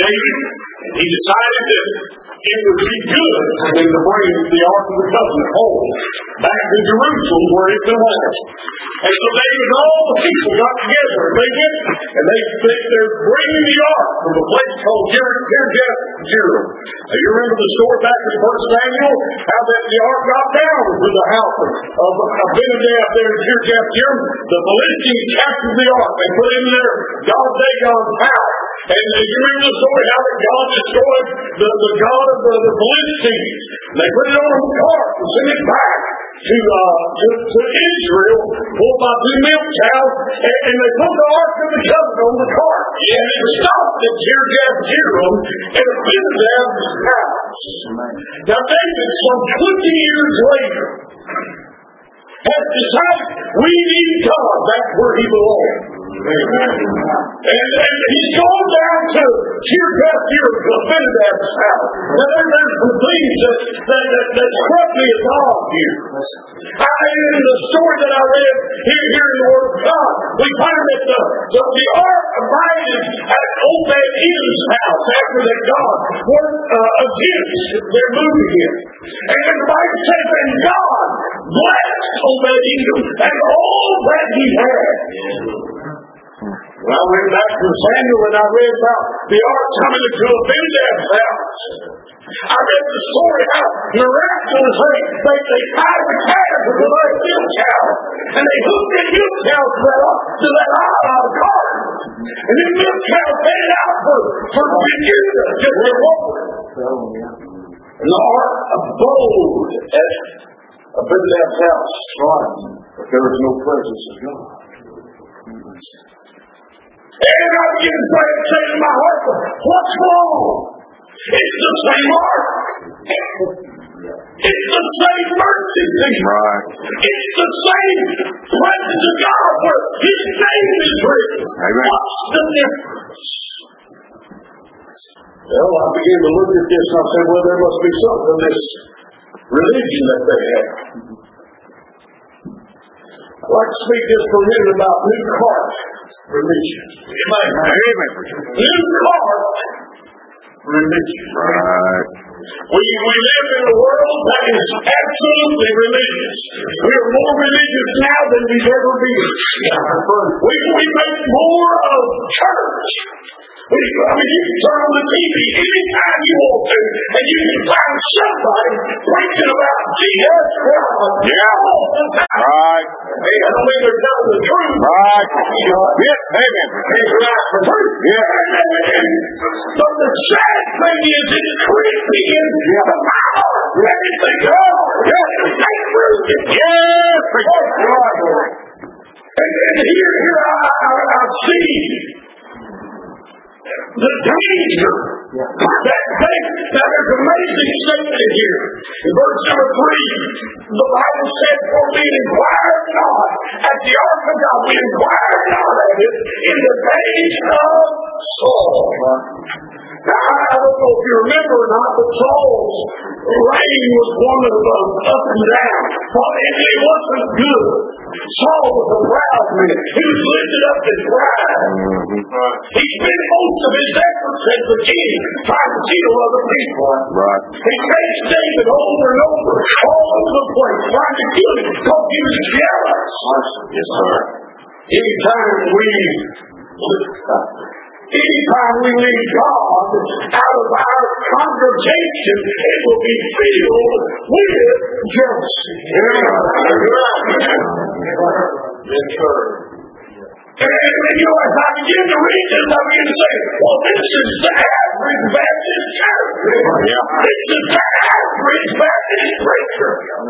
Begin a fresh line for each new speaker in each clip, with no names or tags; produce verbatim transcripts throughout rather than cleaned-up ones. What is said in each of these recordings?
David, and he decided that it would be good for them to bring the Ark of the Covenant home back to Jerusalem where it belonged. And so David and all the people got together and they went and they, they, they're bringing the Ark from a place called Kirjath-jearim. Now you remember the story back in First Samuel, how that the Ark got down to the house of, of Abinadab there in Kirjath-jearim. The Philistines captured the Ark. They put it in their God Dagon's house. And uh, you remember the story how that God destroyed the, the God of the, the Philistines. They put it on a cart and sent it back to, uh, to, to Israel, pulled by two milk cows, and, and they put the Ark of the Covenant on the cart. And it stopped at Kirjath-jearim and Abinadab's house. Now David, some twenty years later, has decided we need God back where he belongs. Amen. And, and he's gone down to Kirjath-jearim, to Abinadab's house. Now there, there's some things that, that, that, that struck me as odd here. I, in the story that I read here, here in the Word of God, we find that the, the, the Ark abided at Obed-Edom's house after that God worked uh, against their moving him. And the Bible says that God blessed Obed-Edom and all that he had. When I went back to Samuel and I read about the Ark coming into Abinadab's house, I read the story how miraculously they, they tied the calf to the right milk cow, and they hooked that milk cow to that, to that uh, cart. And then milk cow headed out for, for Judah, just their woman. And the Ark abode at Abinadab's house, but there was no presence of God. And I begin to say, say to my heart, what's wrong? It's the same Ark. It's the same mercy thing. Right. It's the same presence of God where His name is written. What's the difference? Well, I began to look at this and I said, well, there must be something in this religion that they have. I'd like to speak just for a minute about New Cart religion. Amen. Amen. New Cart religion. Right. We, we live in a world that is absolutely religious. We are more religious now than we've ever been. We, we make more of church. We, I mean, you can turn on the T V anytime you want to, and you can find somebody preaching about Jesus Christ. Yeah. Right. Hey, I don't mean they're telling the truth. Right. Yes, amen. It's right for truth. Yeah. But the sad thing is, it's creeping into the mouth. Let me say, oh, yes, take root. Yes, right. And, and here, here I, I, I see the danger that they, now there's an amazing statement here. In verse number three, the Bible said, for we inquired not at the Ark of God, we inquired not at it in the days of Saul. Now, I don't know if you remember or not, but Saul's reign was one of those up and down. It, it wasn't good. Saul was a proud man. He was lifted up in pride. He spent most of his efforts as a king trying to kill other people. Right. He faced David over and over, all over the place, trying to kill him because he was jealous. Yes, sir. Anytime we Anytime we leave God out of our congregation, it will be filled with jealousy. Yes, sir. And, you know, as I begin to read this, I begin to say, well, this is the average Baptist church. Yeah. This is the average Baptist preacher.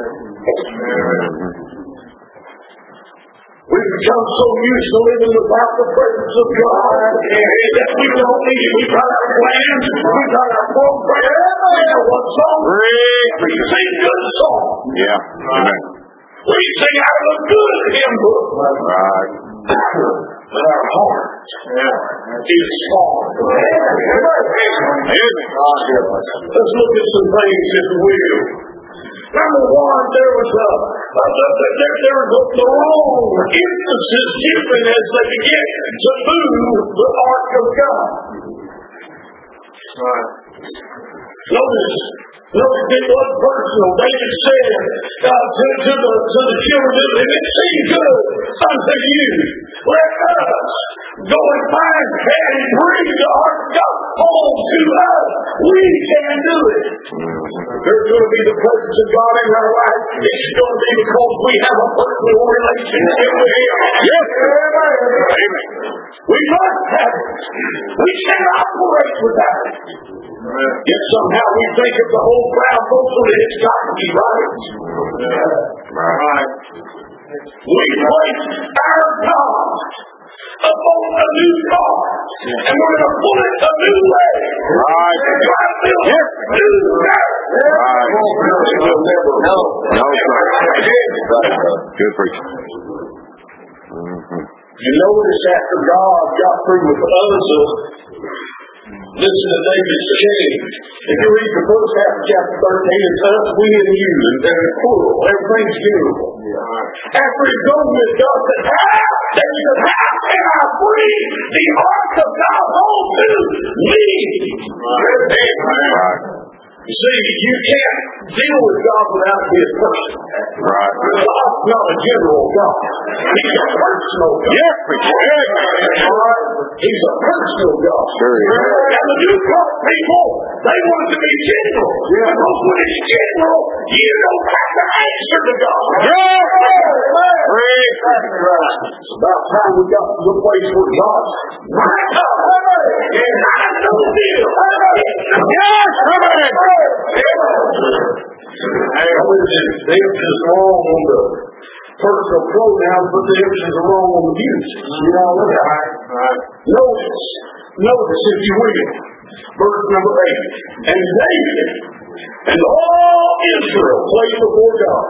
We've become so used to living without the presence of God that we don't need it. We've got our plans, we've got our program, and what song? We sing good songs. Yeah. Amen. We sing out of a good hymn book. Right. But our heart is far from Amen. Let's look at some things if we will. Number one, there was a, a, a, a there, there was a, the wrong emphasis given as they began to move the Ark of God. Notice, notice it was personal. David said uh, to, to, the, to the children, if it seems good unto you, let us go and find and bring the ark of God home to us. We can do it. There's going to be the presence of God in our life. It's going to be because we have a personal relationship with Him. Yes. Amen. We must have it. We can't operate without it. Yet somehow we think of the whole crowd vocal and it's got to be right. Right. We place our God upon a new car, and we're going to pull it a new way. Right. Yes. New way. Right. No. No, sir. Good preaching. You notice after God got through with Uzzah, listen to David's king. If you read the first half of chapter thirteen, it's us, we, and you, and it's plural. Everything's beautiful. After he's done with God, said, how? David said, how can I bring the ark of God home to me? Right. You see, you can't deal with God without His person. Right. God's not a general God. He's a personal God. Yes, we can. He's a personal God. Sure is. And the New God people, they want it to be general. Yeah. Because when it's general, you don't have to answer to God. Yes. It's about time we got to the place where God's my God. And I know this. Yes, Hey, the emphasis is wrong on the personal pronouns, but the emphasis is wrong on the use. You know what I mean? Right. Notice, notice if you will, verse number eight. And David and all Israel played before God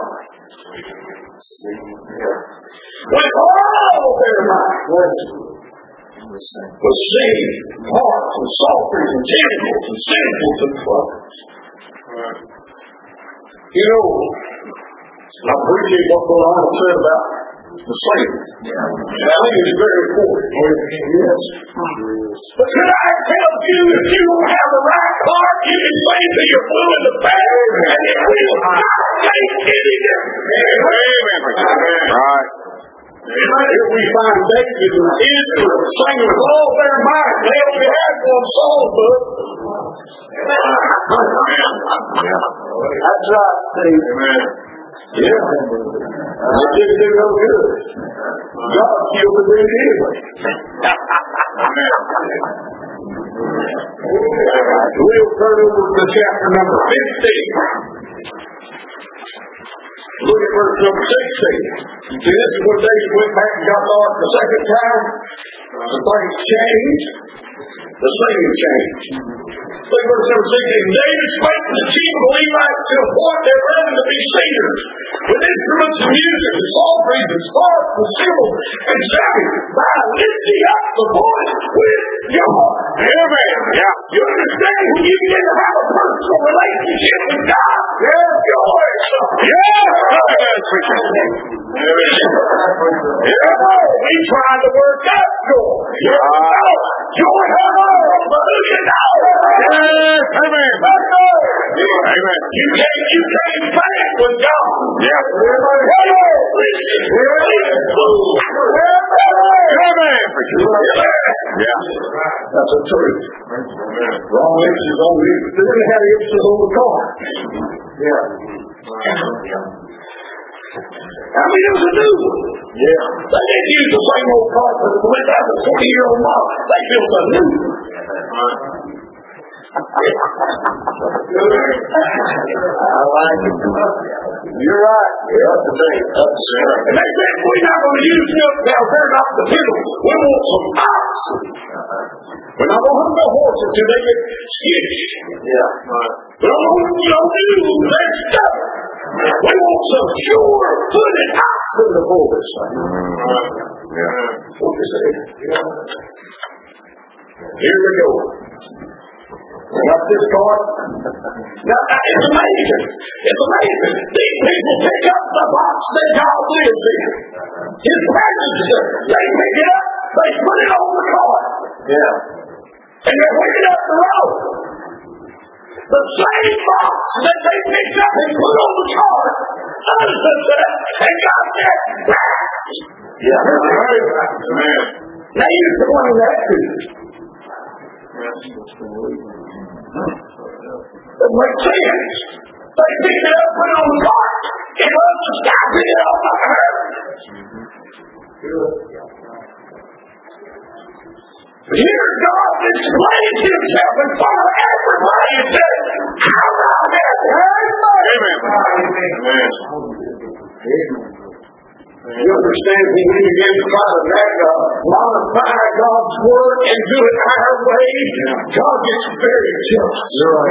with all their might. Was singing harps and psalteries and timbrels and cymbals and trumpets. You know, I appreciate what Brother Arnold said about the singing. Yeah. And I think it's very important. Yes. But can I tell you, if you don't have the right heart, you can sing till you're blue in the face, and it will not make any difference. Amen. Right. Here we find David and Israel singing with all their might. They only had one song book. That's right, Steve. Amen. Yeah. It didn't do no good. God killed the dead anyway. We'll turn over to chapter number fifteen. Look at verse number sixteen. See, this is when David went back and got the ark the second time. The things changed. The singing changed. Look at verse number sixteen. David spake to the chief of the Levites to appoint their brethren to be singers, with instruments and music, and psalteries, and harps, and cymbals, and shouting, by lifting up the voice with your heart. Amen. Yeah. You understand when you begin to have a personal relationship with God, there's joy. Yeah. He's trying to work out joy. Yeah. Joy, but who you know? Yes. Amen. Amen. You can't, you can't fight with God. Yes. Amen. Yeah. That's the truth. Wrong emphasis on me. They didn't have the emphasis on the car. Yeah. I mean, it was a new one. Yeah. They didn't use the same old car that went out the twenty-year-old model. They built a new one. I like it. You're right. Yeah, that's the thing. That's right. And they said, we're not going to use milk now. They're not the people. We want some oxen. We're not going to hunt no horses until they get skittish. Yeah. We don't want to do that stuff. We want some sure-footed oxen to pull this thing. Yeah. What you say? Here we go. Got this card? Now, it's amazing. It's amazing. These people pick up the box that God lives in. His presence is there. They pick it up. They put it on the card. Yeah. And they're picking up the road. the same box that they picked up and put on the cart. And God said, that. Yeah, now you're pointing that to. That makes sense. They picked it up, put it on the cart. It was the sky, pick it up, I heard. Here God explains himself in front of everybody and says, I'm not there. Amen. Amen. You understand, when we begin to try to make a modify God's word and do it our way, God gets very jealous.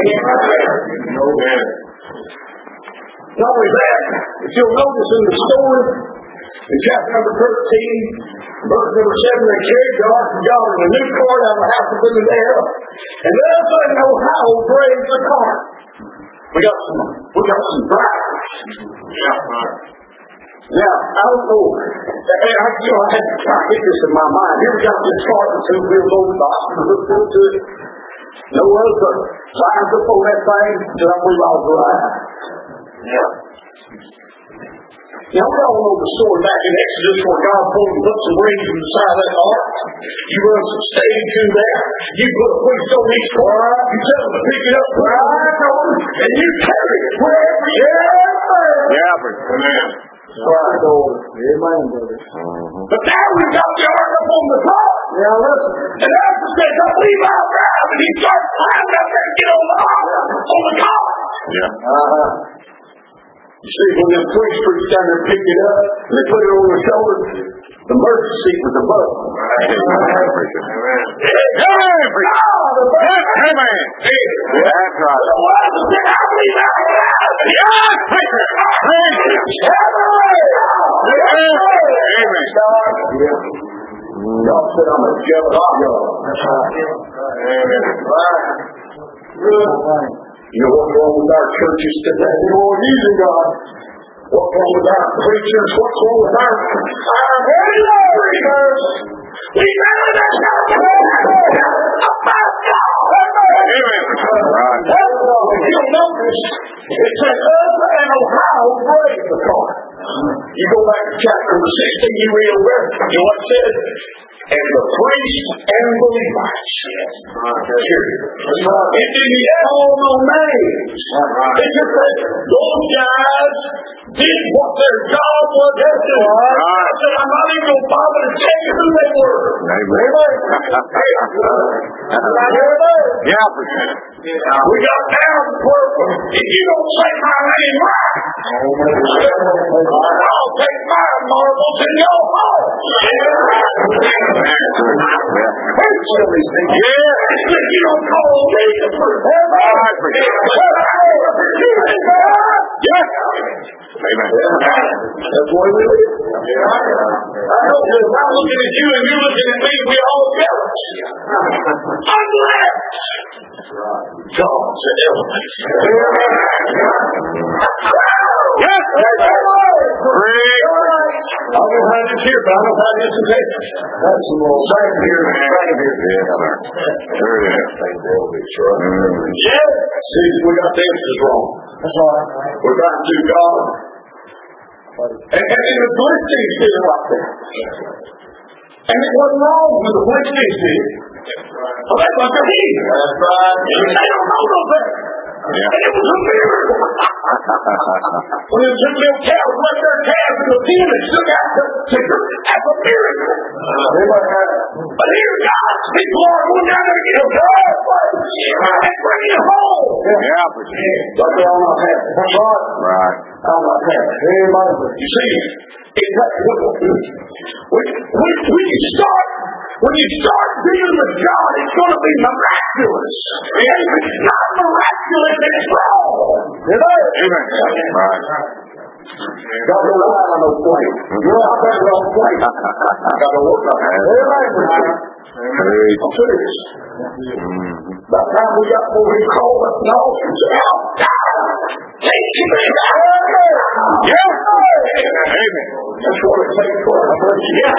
Amen. Not only that, if you'll notice in the story, in chapter number thirteen, verse number seven, they carried the ark of God in a new cart out of the house of the air, and let us know how brave the cart. We got some, we got some drivers. Yeah. Now, I don't know. I, I, you know, I had to try to get this in my mind. Here we got this cart with two wheels over the box and hooked into it. No other lines up on that thing until I believe I was right. Yeah. Now, we all know the story back in Exodus where God told him to put some rings in the side of that ark. You run some stage in there. You put a weight on each corner. You tell them to pick it up right on, and you carry it wherever you are. Yeah, but amen. Right, amen, brother. But now we've got the ark up on the top. Now listen. And after said, don't leave out drive, and he starts climbing up there and get on the ark, on the top. Yeah. Uh-huh. You see, when the police preached down there and picked it up, and they put it on their shoulder, the mercy seat was above them. Amen. Amen. Amen. That's right. The one that said, I believe I have. Yeah, preacher. Amen. God said, I'm a jealous God. That's right. Amen. Right. You know what's wrong with our churches today? We don't using God. What's wrong with our preachers? What's wrong with our our preachers? We never let God about God. Amen. If you'll notice, it said Uzzah and Ohio braved the cart. You go back to chapter number sixteen, you read over there, you know what it said? And the priest and the Levites. Yes. Sure. It didn't call no names. It just said those guys did what their job was to do. I said, I'm not even going to bother to tell you who they were. Amen. Yeah, for sure. We got down to where if you don't say my name right, I'll take my marbles and go home. Yeah. If you don't call me the first. Yes. Amen. That's why we live. I know this. I'm looking at you and you're looking at me. We all jealous. Unless God's an element. Yes. I don't know how this here, but I don't know how this is here. That's some little side here. Side here. Yes, sir. There it is. Yes. See, we got the answers wrong. That's all right. We're trying to do God. And, and, and the Philistines did it like that. And it wasn't wrong when the Philistines did it. Well, that's what they're eating. That's right. They don't know no better. Yeah. And it was a miracle. When the two little cows left their calves in the pen and took out the ticker, that's a miracle. Uh, but here, God's people are going down there to get a blood and bring it home. Yeah, but but they all not happy. That's right. Right. I'm not happy. You see, it, when, when, when you start When you start dealing with God, it's going to be miraculous. And if it's not miraculous, it's wrong. Amen. Right. God don't rely on no plate. You're out there on no plate. God don't work on that. Amen. I'm serious. By the time we got what we call it, no, it's out. Take you back. Yeah. Amen. That's what it takes for us. Yeah.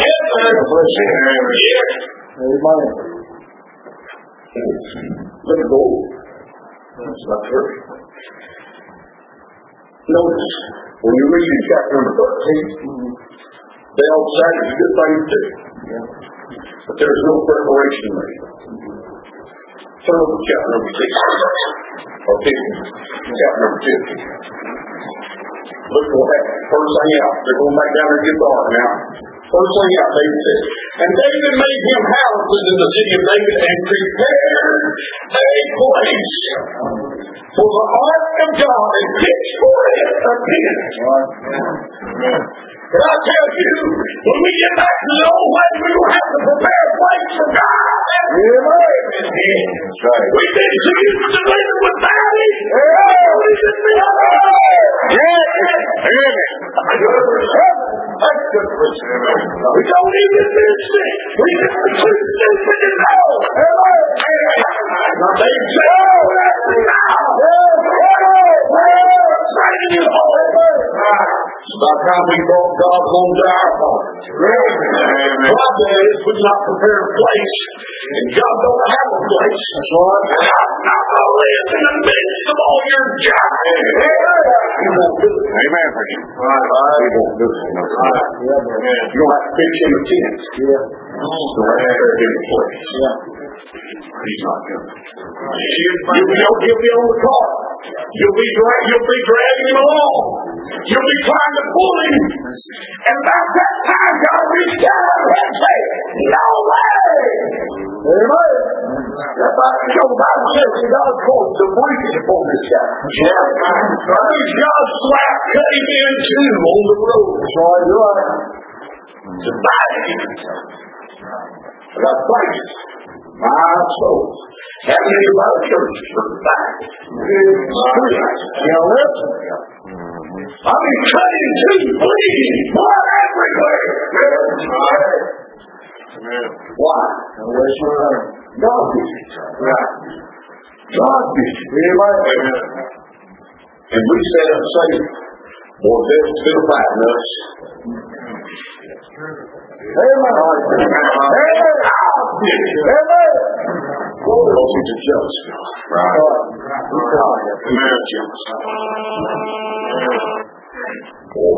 Yeah. Amen. Look at gold. That's not true. Notice, when you read in chapter number thirteen, they all say it's a good thing to do. But there's no preparation made. Turn over to chapter number sixteen. Or fifteen. Chapter number fifteen. Look what happened. First thing out. They're going back down there to get the ark now. First thing out, David said, and David made him houses in the city of David and prepared a place for the ark of God and pitched for it a tent. And I tell you, when we get back to the old way, we will have to prepare a place for God. We've been so used to living with daddy. We've been That's good for us. We don't even miss it. We just too stupid to know. They say, oh, that's now. By the time we brought God home to our heart. God says we not prepare a place. And God don't have a place. That's right. God's not going to live in the midst of all your jive. He won't do it. Amen. He won't do it. You don't have to pitch him a tent. Yeah. So that's a very different place. Yeah. He's not going to. You'll be, you'll be on the car. You'll be, you'll be dragging him along. You'll be trying to pull him. And about that time, God reached down and said, no way. Amen. That's why the Bible says God called the breach upon this guy. Yeah. God slapped, cut him in two on the road. That's right. You're right. To buy him. I got places. My soul. How many of our churches are back? Now listen. I mean, cutting teeth, bleeding, blood everywhere. Why? God did it. God did it. And we said up saying, boy, devil's still fighting us. Amen. Amen. Because he's a judge. Right. He's a judge. Boy.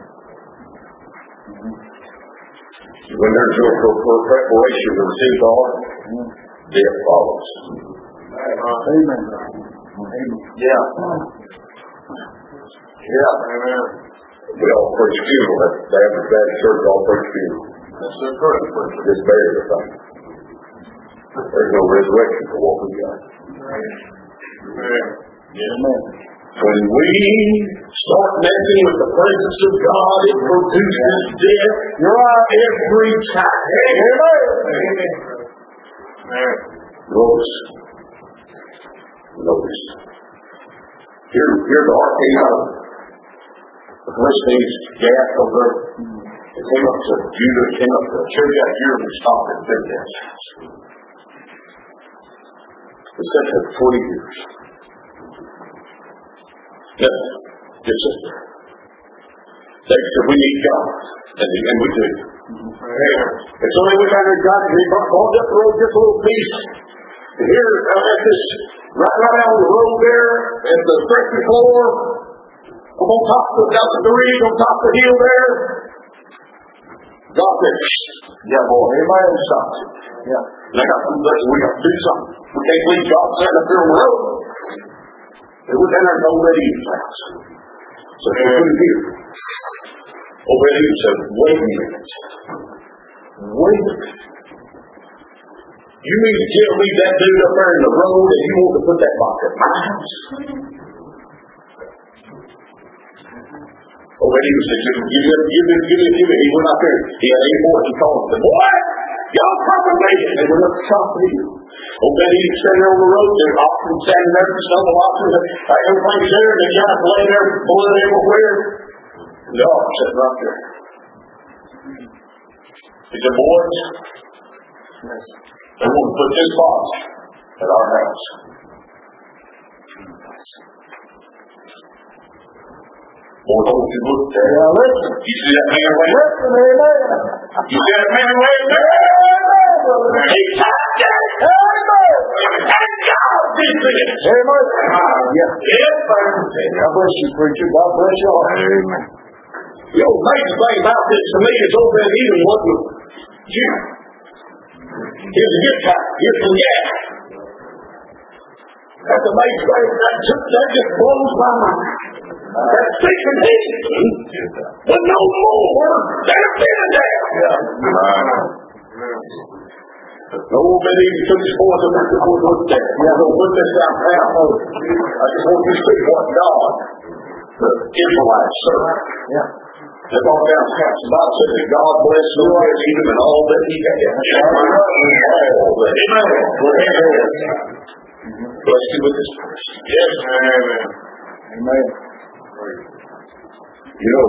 When there's no preparation to receive God, death follows. Amen. Yeah. Yeah. Amen. We all preach funeral. The average Baptist church all preach funeral. That's the correct. Just bury the thing. There's no resurrection for what we got. Amen. When we start messing with the presence of God, it produces death every time. Amen. Notice. Notice. Here, here the ark came out. The Philistines gas over. It came up to Judah, it came up to Syria, here and stopped at Bethlehem. It sat there for forty years. Yes, just sit there. They said, we need God. And, and we do. And so they went down there and got it. They brought up the road just a little piece. And here, uh, at this, right, right out on the road there, at the threshing floor, up on top of the, the ridge, on top of the hill there, God said, yeah, boy, everybody stopped. Yeah. And I got some blessing. We got to do something. We can't leave God standing up there on the road. It was in our Obed-Edom's house. So they put it here. Obed-Edom said, wait a minute. Wait a minute. You mean to tell me that dude up there in the road and you want to put that box at my house? Obed-Edom said, give me, give me, give me, give me, give me. He went out there. He had eight boys. He called them. What? Y'all proclamation. They went up the top of the hill. Obed-Edom standing there on the road. There's oxen standing there. Some of oxen. Everybody's there. And the guys laying there, blood everywhere. And the ark sitting right there. He said, boys, yes. They want to put this box at our house. Boy, don't you look there. Yeah, listen. You see that man laying there? Listen, amen. You see that man laying there? Amen. He tapped it. Amen. And God everything.
Amen. Yeah.
Yes, sir.
God bless you, preacher. God bless you all.
Amen.
The old amazing thing about this to me is over in Eden what was Jim. Here's a gift card. Here's some gas. That's amazing. That just, that just blows my mind. That's secret healing with no more than a bit there. No bit even took his forth and went to put that. Yeah, don't put this down now. I just want you to speak what God, the Israelites, sir.
Yeah.
That's all down past. The Bible says that God bless the Lord even in all that he had. All that he had. Bless you with this person. Yes, amen.
Amen.
You know,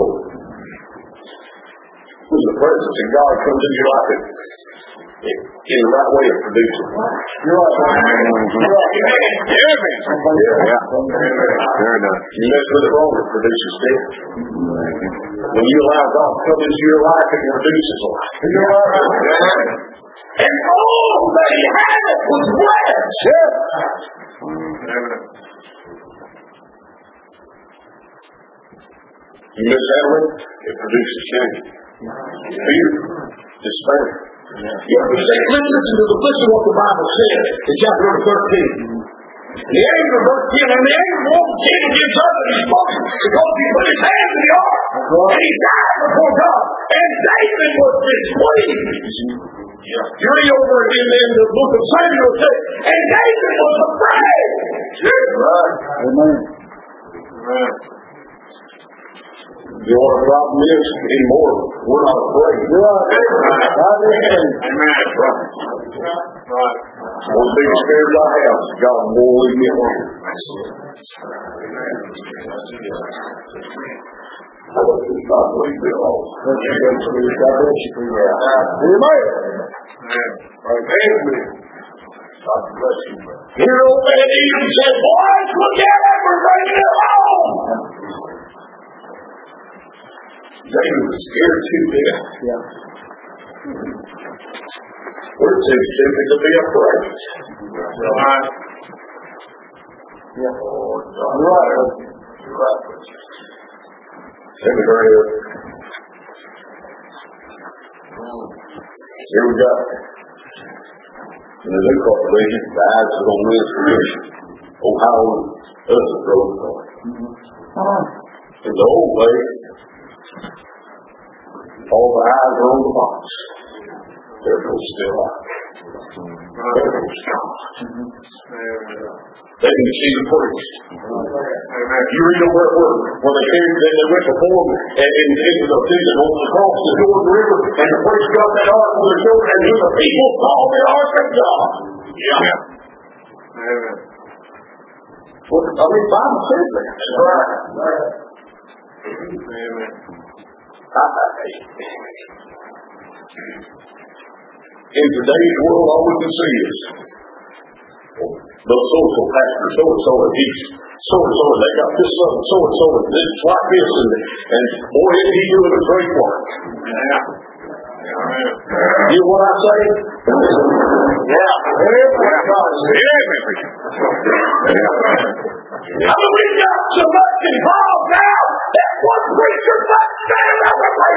when the presence of God comes into your life, it, in the right way, it produces life.
You're right. You're right.
Amen.
Yeah. Fair enough.
You mess with it wrong, it produces death. When you allow God to come into your life, it produces life.
You're right.
And all that he had was blessed.
Yeah.
You mishandle it, it produces shame. Fear, despair. You understand? Listen to the listen to what the Bible said in chapter number thirteen. The angel of verse ten, and the angel walked in against us and he spoke because he put his hand in the ark and he died before God. And David was displeased. You read over in, in the book of Samuel, it says, and David was afraid.
Amen.
Amen. You know what the problem is anymore? We're not afraid.
You're right.
Amen. Amen. Right. Right. One of the biggest fears I have is God won't leave me alone. I don't think God will leave me alone.
God bless you, preacher. Amen.
Amen. God bless you. Here old man Eden said, boys, look at it, we're bringing it home. David was scared to death.
Yeah.
We're too timid to be afraid. Right.
Yeah.
Oh, God.
You're right.
You're right. Seminary. Here we go. In the new corporation, the eyes are on this tradition. Oh, how us is growing for it. In the old ways, all the eyes are on the box. There goes still out. There goes God. They can see the priest. You read over at work when they came, they went before them and into the vision on the cross the Jordan River, and the priest got that ark on their shoulder, and the people saw the ark of God. Yeah. Amen. Well, I mean, the Bible says that. That's right. Amen. In today's world, all we can see is those social pastors, so and so, and he's so and so, and they got this son, so and so, and this like this, and, and boy, isn't he doing a great work. Yeah. You know what I say? Yeah. I mean, we got so much involved now that one preacher might stand up and say,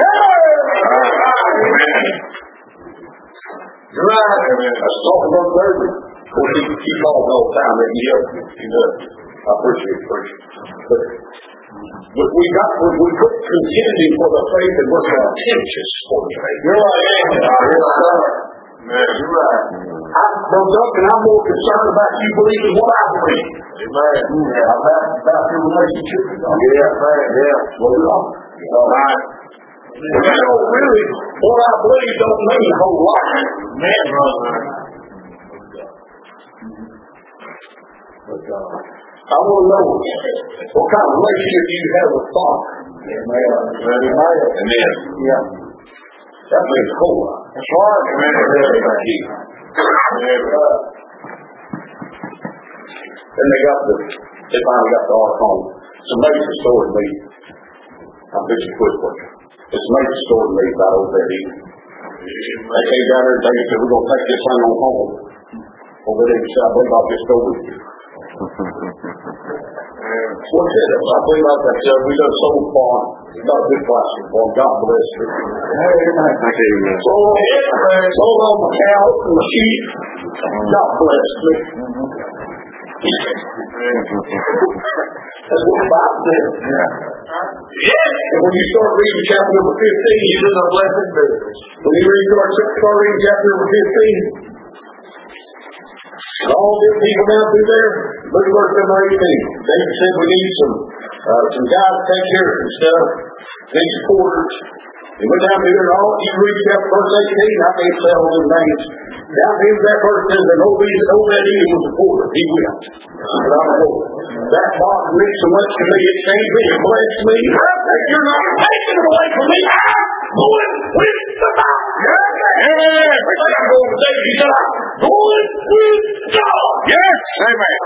hey! Right. That's talking about David. Of course, he, he calls all the time that he helps me. He does. I appreciate preaching. But, but we got, we, we put contending for the faith and we're contentious for the faith. You're right. Yes, sir. Man, you're right. I'm broke up and I'm more concerned about you believing what I believe. Amen. Yeah, about, about your relationship with God. Yeah, man. Yeah. Well, we are. All right. You know, really, what I believe don't mean a whole lot. Man, brother. But, uh, I want to know what kind of relationship you have with Father. Amen. Amen. Amen. Yeah. That means a whole lot. That's right. Amen. Amen. Then they got the, they finally got the ark home. It's amazing story to me. I'll bet you quit for you. It's an amazing story to me about old Betty. They came down there and they said, we're going to take this thing on home. over there. He said, I believe I'll just go with you. What's it? I believe I said, we done so far. Not a good question. Well, God bless you. Sold, sold on the cows and the sheep. God bless me. That's what the Bible says. Yeah. Yes. And when you start reading chapter number fifteen, you just are blessed. When you read start, start reading chapter number fifteen, and all the people down through there, look at verse number eighteen. David said we need some uh, some guys to take care of some stuff, need some quarters. He went down through there, and all you read chapter verse eighteen, I can't say all those names. Down through that verse says that Obed-Edom was a quarter. He went. But I'm a quarter. That box meant so much to me, it changed me, it blessed me. You're not taking it away from me. I'm going with the box. Yeah. I'm going with David. He said, I'm going with God. Yes. Amen.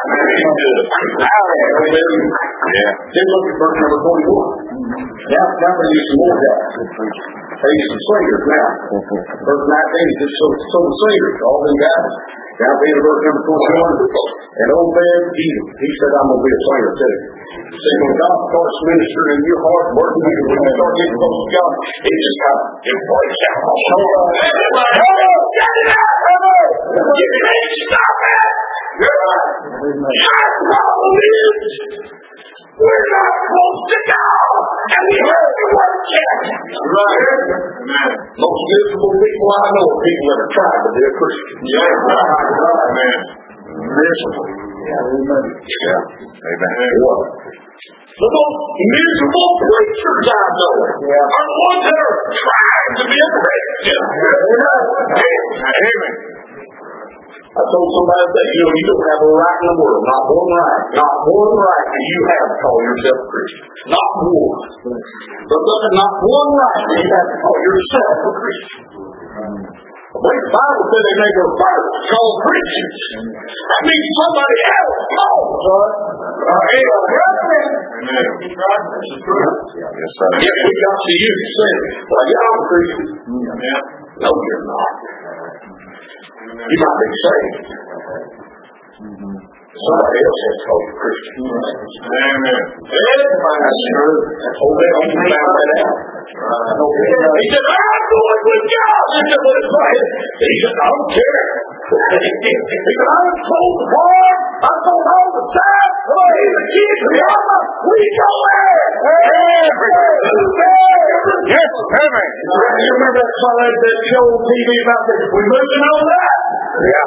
Yeah. Then look at verse number twenty-one. Now, now we need some more guys. They need some singers now. Verse nineteen, just so, so the singers, all them guys. Now we in verse number twenty-one. And Obed-Edom, he said, I'm going to be a singer too. See, when God starts ministering in your heart, working with you, when you start getting close to God, it just kind of, it breaks out. Hold on. Hold on. Get it out. Hold on. You can't stop that. Our problem is, we're not close to God, and we have to work it. Right. Most miserable people I know are people that are trying to be a Christian. Yeah, right. Amen. Miserable. Yeah. Yeah. Amen. What? The most miserable preachers I know yeah. are the ones that are trying to be a Christian. Amen. I told somebody that, you know, you don't have a right in the world. Not one right. Not one right that you have to call yourself a Christian. Not one. But look, not one right that you have to call yourself a Christian. When the Bible said they make their first called Christians, that means somebody else called. Amen. Yes, sir. If we got to you to say, well, yeah, I'm a Christian. No, you're not. You might be saved. Somebody else has called you Christian. Amen. That's true. Obed found that out. He said, I'm going with God. He said, well, it's right. He said, I don't care. He said, I was told the farm. I was told all the time. Oh, he's a kid to the armor. We go there. Yes, amen. You remember that fellow that showed T V about this? We moving on that? Yeah.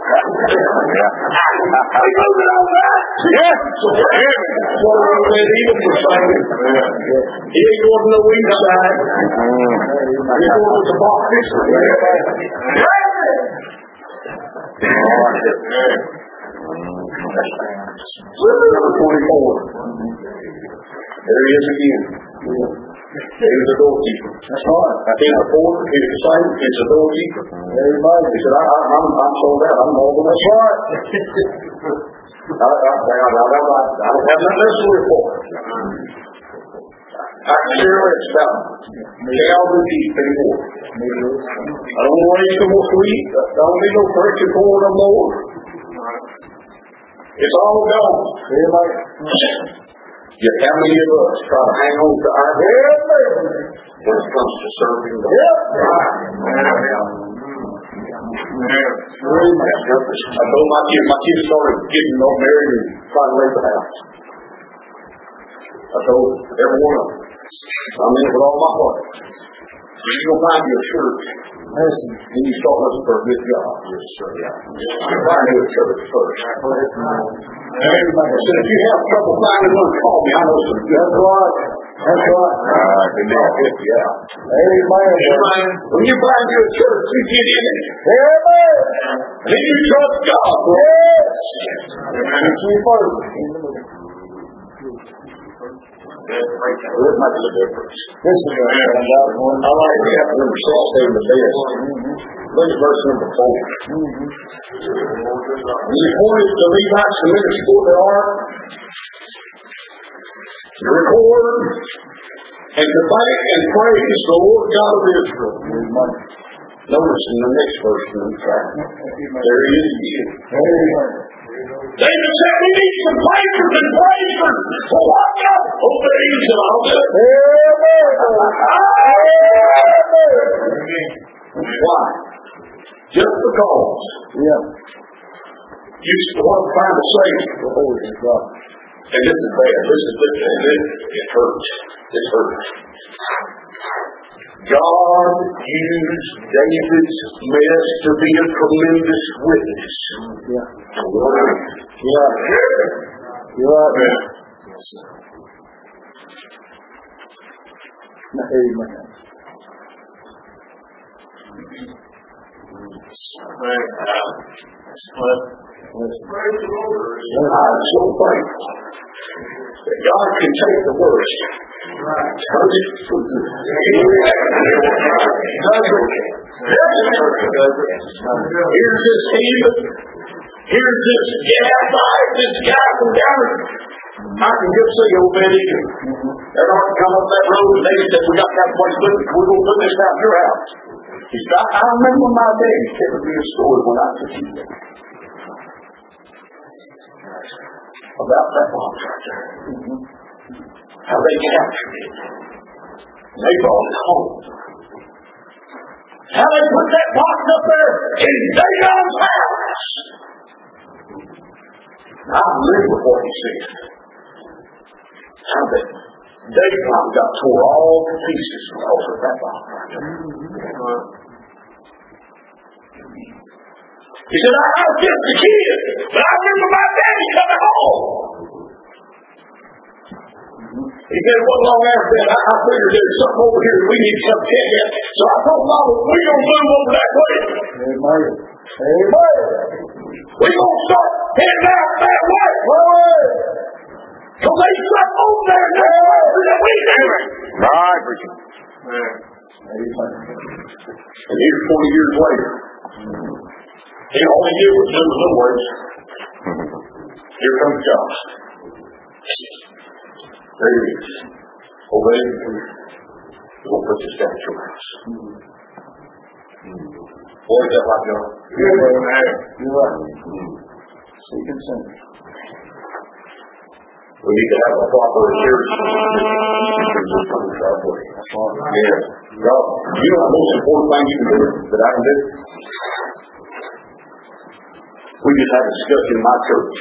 We moving on that? Yes. Amen. So that he was saying, he ain't going to no east side. He's going to the box fixer. Number twenty-four. There he is again. He was a doorkeeper. That's right. I think the fourth, he was the same. He's a doorkeeper. Everybody. He said, I, I, I'm, I'm sold out. I'm all the way. That's right. I, I, I, I, I, I don't have nothing else to report. I can share it's about cows and sheep anymore. I don't want to raise no more sweet. I don't need no correction for no more. It's all gone. Everybody. Yet how many of us try to hang on to our head when it comes to serving the Lord? Right. I told my kids, my kids started getting all married and trying to leave the house. I told every one of them, I'm in it with all my heart. You're going to find you a church. And you start looking for a good job. Yes, sir. You find you a church first. Everybody said, if you have trouble finding one, call me. I know some good. That's right. That's right. Alright, good deal. Yeah. Amen. When you find you a church, you get in it. Amen. And then you trust God. Yes. It's you first. It might be a difference. This is a one. I like the chapter number six, stay the best. Look at verse number four. He appointed the Levites to minister for the ark, to record, and to thank and praise the Lord God of Israel. Notice in the next verse, there he is again. David said, we need some praisers and praisers. So what God obeys and all that. Why? Just because. Yeah. You still want to find a Savior. And this is bad. This is this, this, it hurts. It hurts. God used David's mess to be a tremendous witness. Yeah. Yeah. You're right, man. Amen. Praise God. Praise the Lord. I'm so thankful that God can take the worst. Right. Turn it for good. Here's this heathen. Here's this Gathite, this guy from down. I can just see Obed-Edom. They're not to come up that road and they said, we got that place put, we're going to put this out in your house. He said, I, I remember my daddy telling me a story when I took him there. About that box right there. Mm-hmm. How they captured it. They brought it home. How they put that box up there in Dagon's house. I remember what he said. How that Dagon got tore all to pieces because of that box right there. He said, I was just a kid, but I remember my daddy coming home. He said, what long after that, I, I figured there's something over here we need to come check it. So I told Mama, we're going to move over that way. Amen. Amen. We're going to start heading out that way. So they stuck over there that we did. Right, Richard. Amen. And here's twenty years later. He all he did was do the little words. Here comes Josh. There he is. Obey him. We're going to put this down at your house. Boy, is that like God? You're right. You're right. Seek and sing. We need to have a proper church. Yeah. God, you know the most important thing you can do that I can do? We just had a discussion in my church.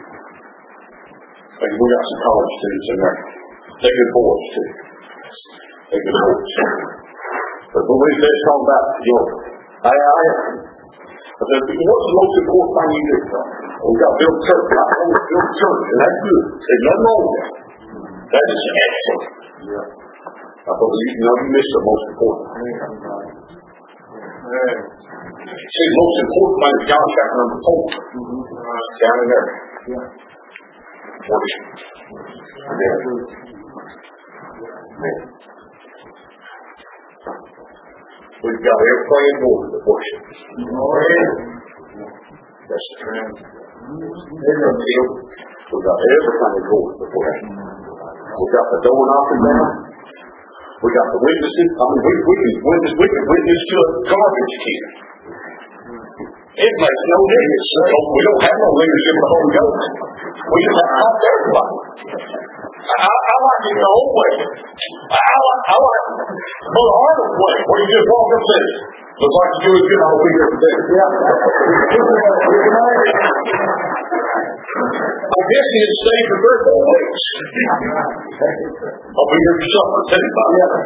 Like we got some college students in there. They're good boys too. They're good boys. But when we say talking about, you know, I, I, I said, what's the most important thing you do? We got to build a church. I want to build a church, and that's good. There's nothing wrong with that. That is excellent. Yeah. I thought you know you missed the most important thing. Yeah. See, the most important thing is John chapter number four. Mm-hmm. Uh, down in there. Yeah. Worship. Yeah. Yeah. We've got everything in order to worship. Oh, yeah. That's the trend. We've got everything in order to worship. We've got the door knocking down. We got the witnesses. I mean, we, we can witness. We can witness to a garbage can. It makes no difference. We don't have no leadership of the Holy Ghost. We just have to talk to everybody. I, I like it the old way. I like, I like Brother Arnold's way, where you just walk up there. Looks like you do it good, I'll be here for dinner. Yeah. I guess he had stayed for three or four weeks. I'll be here for supper, tell you about it.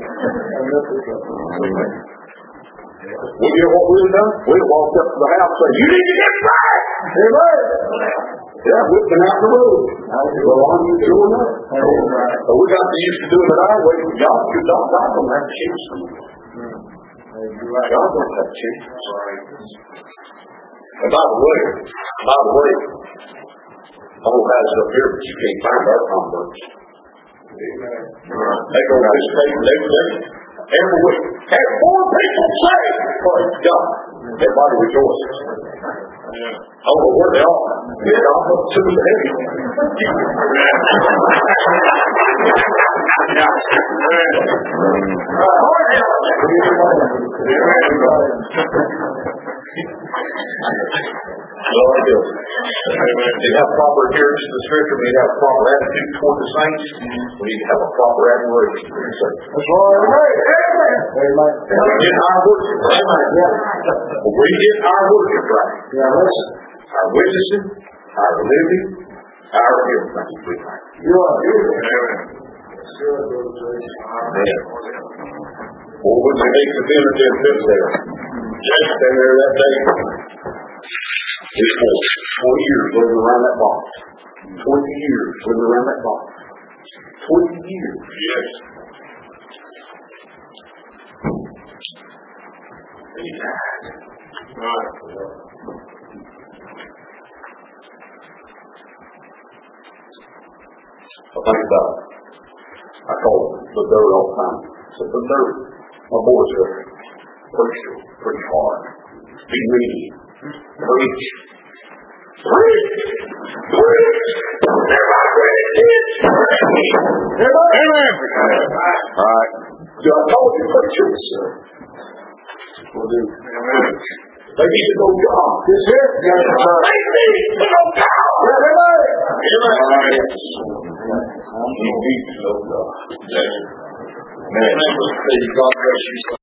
We get what we've done, we'll walk up to the house and say, you need to get back! Amen. Yeah, we've been out the road. Well, I'm just doing that. But we got used to doing it our way. God, you don't, God don't have to change something. God don't have to change. And by the way, by the way, I don't have it up here, but you can't find our converts. They go to this place every day, every week. Had four people saved, praise God. Everybody rejoices. I don't know where they are. Yeah, I'll put two in the head. Lord, do. They have proper adherence to the Scripture. We have proper attitude toward the saints. We need to have a proper admiration for the saints.
That's right. Amen. Amen.
And we get our worship right. We get our worship right.
Yeah, listen.
Our witnessing, our living, our healing.
You are.
Amen. Well, when they make the dinner, they'll sit there. Jack stand there that day. It's twenty years living around that box. Twenty years living around that box. Twenty years. Yes. And he died. Right. I think about it. I call it the dirt all the time. So the dirt. My boys are preach, preach hard. Be ready. Preach. Preach. Preach. Everybody ready, kids? Amen.
All right.
I told you, preach it, sir. Will do. Amen. They need to know God.
This here?
Yes, sir. They need to know God.
Amen.
Amen. You need to know God. Man, God bless you.